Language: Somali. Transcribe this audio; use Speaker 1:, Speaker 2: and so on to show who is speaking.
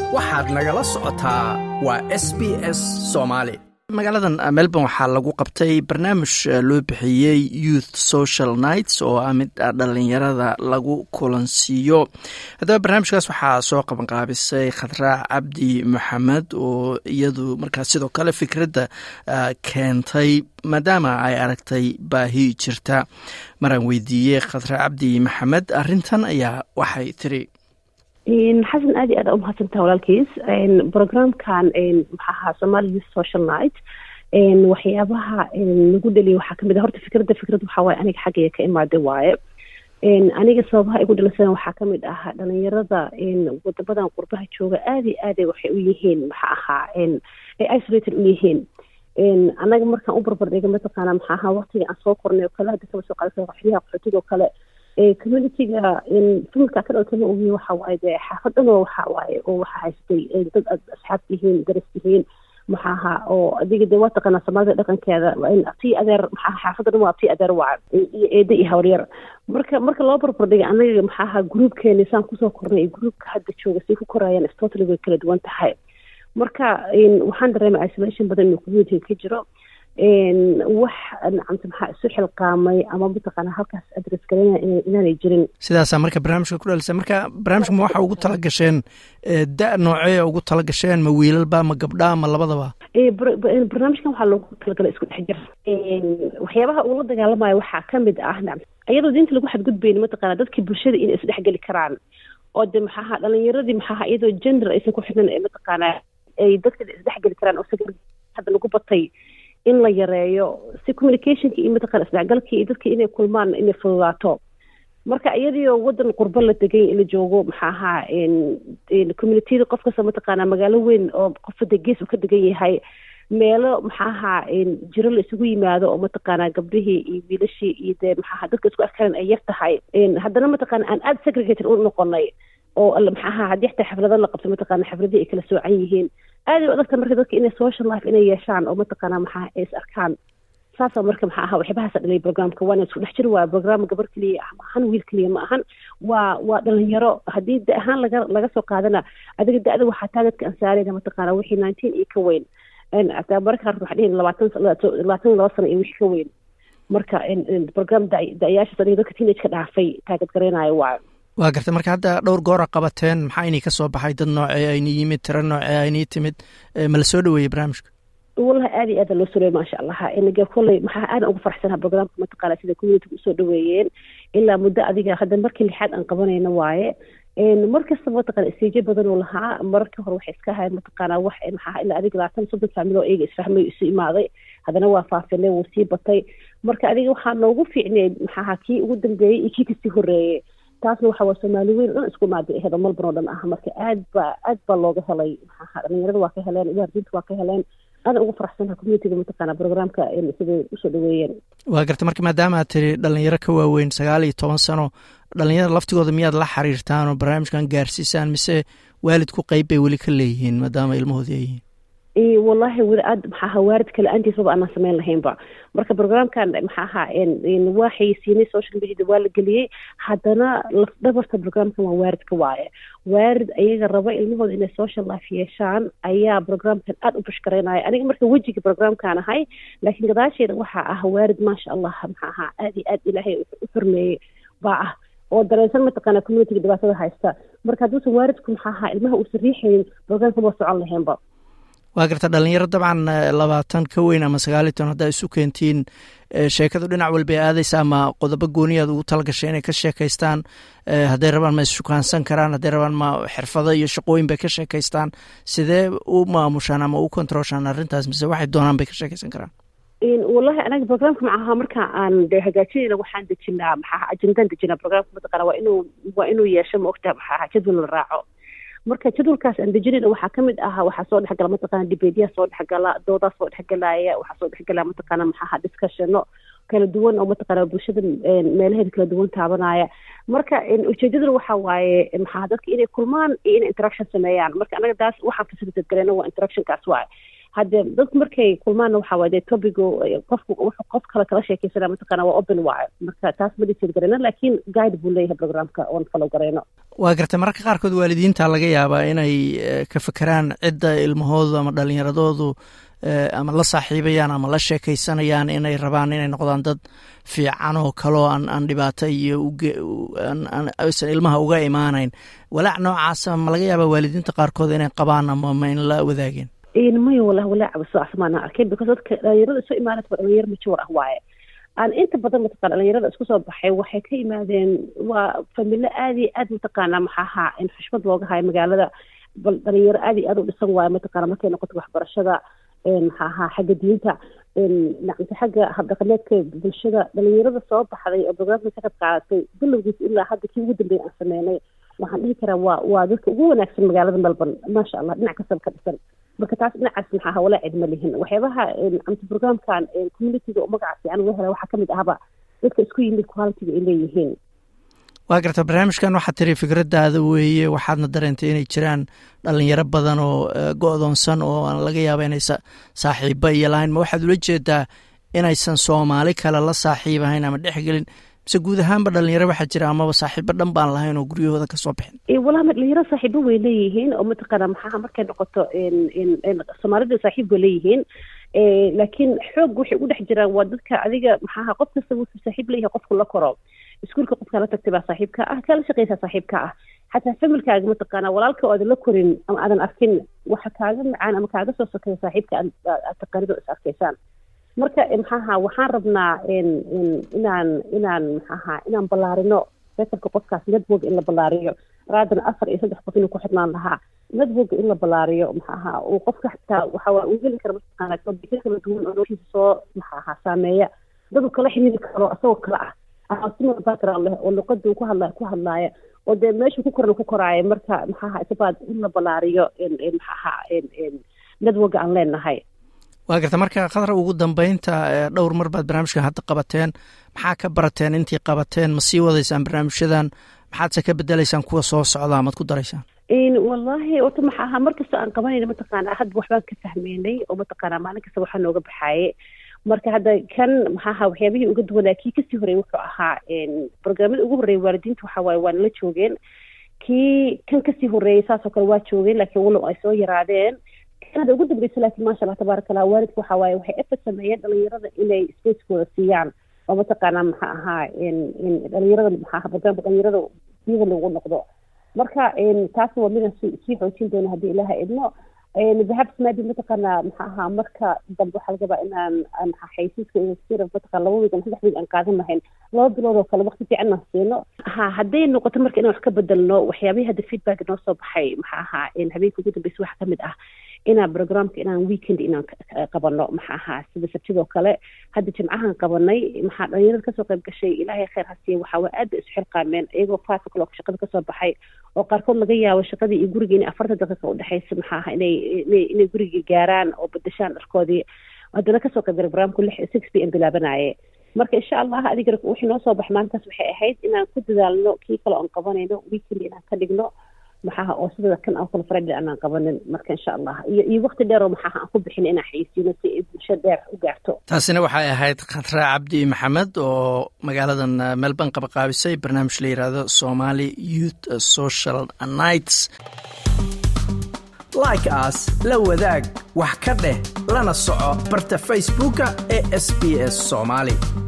Speaker 1: waxaad nagala socotaa waa SBS Soomaali. magaaladan Melbourne waxaa lagu qabtay barnaamij loo bixiyay Youth Social Nights oo mid dhalinyarada lagu kulansiiyo. hadaba barnaamijkaas waxaa soo qaban qaabisay Khadra Cabdi Maxamed oo iyadu markaas sidoo kale fikradda keentay maadaama ay aragtay baahi jirta. maraan weydiiyey Khadra Cabdi Maxamed arrintan ayaa waxay tiri
Speaker 2: xasan aad iyo aad u mahadsantahay walaalkiis programkan maxaa Somali Youth Social Night waxyaabaha lagu dhaliyo waxaa kamid ah horta fikrad waxa waaye aniga xaggayga ka imaaday waaye aniga sababaha igu dhalisan waxaa kamid ah dhalinyarada wadamadan qurbaha jooga aad iyo aad waxay u yihiin maxaa ahaa isolated u yihiin anaga markaan u barbar dhiga mataqaana maxaa ahaa waqtiga aan soo kornay oo kale hadda kaba soo qaadasay waxyaha qaxootiga oo kale communityga filmka ka dhawtana ugu waxa waaye xaafadana waxa waaye oo waxa haystay dad asxaab yihiin daris yihiin maxaa oo adiga de waa taqana Soomaalida dhaqankeeda in tii adeer maxaa xaafadana waa tii adeer waa iyo eedo iyo hawryar marka loo barbardhiga anaga maxaa groupkeena saan ku soo kornay groupka hadda jooga si ku korayaan totally way kala duwan tahay marka waxaan dareemay isolation badan in community ka jiro wax nacamta maxaa isu xilqaamay ama mataqaana halkaas address galina inaanay jirin
Speaker 1: sidaas marka barnaamijka ku dhalisay marka barnaamijka waxa ugu tala gasheen da noocee ugu tala gasheen ma wiilalba ma gabdha ma labadaba
Speaker 2: barnaamijkan waxa loogu tala galay isku dhex jir waxyaabaha uu la dagaalamayo waxa kamid ah iyadoo diinta lagu xadgudbaynin mataqaana dadkii bulshada inay is dhex gali karaan oo de maxaa dhalinyaradii maxaa iyadoo gender aysan ku xidhan mataqaana ay dadka is dhex gali karaan oo sagar hadda lagu batay in la yareeyo si communicationka iyo mataqaana isdhexgalka iyo dadka inay kulmaan inay fududaato marka iyadoo wadan qurbo la degay in la joogo maxaa ahaa communityda qof kasta mataqaana magaalo weyn oo qofka gees uu ka degan yahay meelo maxaa ahaa jiro la isugu yimaado oo mataqaana gabdhihii iyo wiilashii iyo de maxaa dadka isku afkaran ay yar tahay haddana mataqaana aan aad segregated u noqonay oo maxaa ahaa haddii xitaa xaflado la qabto mataqaana xafladii ay kala soocan yihiin aad u adagta marka dadka inay social life inay yeeshaan oo mataqaana maxaa ay is arkaan saasa marka maxaa ahaa waxyaabahaas dhalay programka waana isku dhex jir waa program gabar kaliya ma ahan wiil kaliya ma ahan waa dhalinyaro haddii da ahaan laga soo qaadana adiga da-da waxaa taagedka ansaarayna mataqaana wixii 19 iyo ka weyn hataa marka qaar waxaa dhihin 22 sano iyo wixii ka weyn marka program da-yaashaas adiga dadka teenage ka dhaafay taaged gareynayo waa
Speaker 1: gartay marka hadda dhowr goor qabateen maxaa inay ka soo baxay dad noocee ayna yimid tiro noocee ayna timid ma la soo dhaweeyay barnaamijka
Speaker 2: wallahi aad iyo aad loo soo dhaweeyay ma sha Allah inaga kulay maxaa aad ugu faraxsanahay programka mataqaana sida community u soo dhaweeyeen ilaa muddo adiga hadda markii lixaad aan qabanayna waaye markasta mataqaana istiijay badan oo lahaa marka hore waxay iska ahayd mataqaana wax maxaa ilaa adiga 23 family oo eega isfahmay isu imaaday haddana waa faafinay wuu sii batay marka adiga waxaa noogu fiicnay maxaa kii ugu dambeeyay iyo kii kasii horeeyay taasna waxa waa Soomaali weyn oo isku maaday hada Melbourne dhan ah marka aad ba looga helay maxaa dhalinyarada waa ka heleen waalidiinta waa ka heleen aad ugu faraxsanahay community-ga mataqaana programka sida u soo dhaweeyeen
Speaker 1: waa gartay marka maadaama aad tiri dhalinyaro ka waaweyn 19 sano dhalinyarada laftigooda miyaad la xiriirtaan oo barnaamijkan gaarsiisaan mise waalidku qayb bay weli ka leeyihiin maadaama ilmahooda ay yihiin
Speaker 2: wallahi wadaad maxaa waarid kale aantiisaba aan sameyn lahaynba marka programkan maxaa waxay siinay social media waa la galiyay haddana lafdhabarta programkan waa waaridka waaye waarid ayaga raba ilmahooda inay social life yeeshaan ayaa programkan aad u bashkareynaya aniga marka wejiga programkan ahay laakiin gadaasheeda waxaa ah waarid maasha Allah maxaa aad iyo aad ilaahay u xurmeeyay baa ah oo dareensan mataqaana community dhibaatada haysta marka hadduu waaridku maxaa ilmaha uu sariixayn programkan waa socon lahaynba
Speaker 1: waa garta dhalinyaro dabcan 20 ka weyn ama 19 haddaa isu keentiin sheekadu dhinac walba aadaysa ama qodobo gooniyaad ugu talagashay inay ka sheekaystaan hadday rabaan ma ishukaansan karaan hadday rabaan ma xirfado iyo shaqooyin bay ka sheekaystaan sidee u maamushaan ama u kontrooshaan arrintaas mise waxay doonaan bay ka sheekaysan karaan
Speaker 2: wallahi anaga programka maxaa marka aan hagaajinayna waxaan dejinaa maxaa ajandaan dejinaa programka mataqaana waa inuu yeesho ma ogtaa maxaa jadwal la raaco marka jadwalkaas aan dejinayna waxaa kamid ah waxaa soo dhexgala mataqaana debateya soo dhexgala doodaa soo dhexgalaya waxaa soo dhexgala mataqaana maxaa discussiono kala duwan oo mataqaana bulshada meelaheeda kala duwan taabanaya marka ujeedaduna waxa waaye maxaa dadka inay kulmaan iyo inay interaction sameeyaan marka anaga taas waxaan facilitate galayna waa interactionkaas waaye hadde dadku markay kulmaana waxaa waaye topigo qofku wuxuu qof kala sheekaysanaa mataqaana waa open waayo marka taas ma dhisid garayna laakiin guide buu leeyahay programka oon follow garayno
Speaker 1: waa gartay mararka qaarkood waalidiinta laga yaabaa inay ka fekeraan cidda ilmahoodu ama dhalinyaradoodu ama la saaxiibayaan ama la sheekaysanayaan inay rabaan inay noqdaan dad fiican oo kaloo aan dhibaato iyo aysan ilmaha uga imaanayn walaac noocaasa ma laga yaabaa waalidiinta qaarkood inay qabaan ama ma in la wadaageen
Speaker 2: mayo wallahi walaac soo asmaana arkay because dadka dhalinyarada soo imaanaysa waa dhalinyaro majuur ah waaye aan inta badan mataqaana dhalinyarada isku soo baxay waxay ka yimaadeen waa familo aad iyo aad mataqaana maxaaha in xushmad looga hayo magaalada bal dhalinyaro aad iyo aad u dhisan waaye mataqaana markay noqoto waxbarashada maxaaha xagga diinta nacamta xagga habdhaqameedka bulshada dhalinyarada soo baxday oo programka ka qayb qaadatay bilowgiis ilaa hadda kii ugu dambeeyay aan sameynay waxaan dhihi karaa waa dadka ugu wanaagsan magaalada Melbourne maasha Allah dhinac kasta ka dhisan marka taas dhinacaas maxaa walaa cid ma lihin waxyaabaha amta programkan community-ga oo magaca fiican uga helay waxaa kamid ahba dadka isku yimid quality-ga ay leeyihiin
Speaker 1: waa garta barnaamijkan waxaad tiri fikradaada weeye waxaadna dareentay inay jiraan dhalinyaro badan oo go'doonsan oo aan laga yaaba inay saaxiibo iyo lahayn ma waxaad ula jeedaa inaysan Soomaali kale la saaxiibahayn ama dhexgelin mise guud ahaanba dhalinyaro waxaa jira amaba saaxiibo dhan baan lahayn oo guryahooda ka soo bixin
Speaker 2: wallahi dhalinyaro saaxiibo way leeyihiin oo mataqaana maxaa markay noqoto Soomaalida saaxiib way leeyihiin laakiin xoog waxay u dhex jiraan waa dadka adiga maxaa qof kasta uu saaxiib leeyahay qofku la koro iskuulka qofka la tagtay baa saaxiibka ah kala shaqeysa saaxiibka ah xataa familkaaga mataqaana walaalka oo aad la korin ama aadan arkin waxa kaaga macaan ama kaaga soo sokeeya saaxiibka aad taqaanido is arkaysaan marka maxaa waxaan rabnaa inaan ballaarino fekerka qofkaas network in la ballaariyo raadan 4 iyo 3 qof inuu ku xidhnaan lahaa network in la ballaariyo maxaa uu qofka xataa waxa uu heli karo mataqaana kala duwan oo noloshiisa soo maxaa saameeya dad kala xiriiri karo asagoo kala ah asuma background leh oo luqadda ku hadlaaya oo de meesha ku koraayo marka maxaa isabaad in la ballaariyo network aan leenahay
Speaker 1: waa garta marka khadra ugu dambeynta dhowr mar baad barnaamijkan hadda qabateen maxaa ka barateen intii qabateen ma sii wadaysaan barnaamijyadan maxaadse ka bedelaysaan kuwa soo socda amaad ku daraysaan
Speaker 2: wallahi orta maxaa markasta aan qabanayna mataqaana hadda waxbaan ka fahmeynay oo mataqaana maalin kasta waxaa nooga baxaaye marka hadda kan maxaa waxyaabihii uga duwanaa kii kasii horeeyay wuxuu ahaa barnaamijyada ugu horeeyay waalidiinta waxa waaye waa la joogeen kii kan kasii horeeyay saasoo kale waa joogeen laakiin walow ay soo yaraadeen kanada ugu dambeysay laakiin maasha Allah tabaaraka Allah waalidku waxa waaye waxay effort sameeyeen dhalinyarada inay spacekooda siiyaan oo mataqaana maxaa ahaa dhalinyarada maxaa barnaamijka dhalinyarada iyaga lagu noqdo marka taas waa mid sii xoojin doona haddii ilaahay idmo perhaps maybe mataqaana maxaa marka dambe waxaa laga yaabaa inaan xaysiiska iyo mataqaana 2 week ama 3 week aan qaadan lahayn 2 bilood oo kale waqti fiican aan siino hadday noqoto marka inaan wax ka bedelno waxyaabaha hadda feedback noo soo baxay maxaa habeenkii ugu dambeysay waxa kamid ah inaan programka inaan weekend inaan qabano maxaa sida sabtidoo kale hadda jimcahan qabanay maxaa dhalinyarada kasoo qayb gashay ilaahay khayr ha siiyo waxa waa aad isu xilqaameen iyagoo 5 o'clock shaqada kasoo baxay oo qaarkood laga yaabo shaqadii iyo guriga inay 40 daqiiqo u dhaxaysa maxaa inay guriga gaaraan oo bedeshaan dharkoodii haddana kasoo qayb galay barnaamijku 6 PM bilaabanaaye marka insha Allah adiga wixii noo soo bax maalintaas waxay ahayd inaan ku dadaalno kii kale aan qabanayno weekend inaan ka dhigno maxaa oo sida kan aan kala Friday aan qabanin marka insha Allah iyo waqti dheer oo maxaa aan ku bixin inaan xayisiino si bulshada dheer u gaarto
Speaker 1: taasina waxay ahayd Khadra Cabdi Maxamed oo magaaladan Melbourne qaabisay barnaamij la yiraahdo Somali Youth Social Nights like us la wadaag wax ka dheh lana soco barta Facebook ee SBS Somali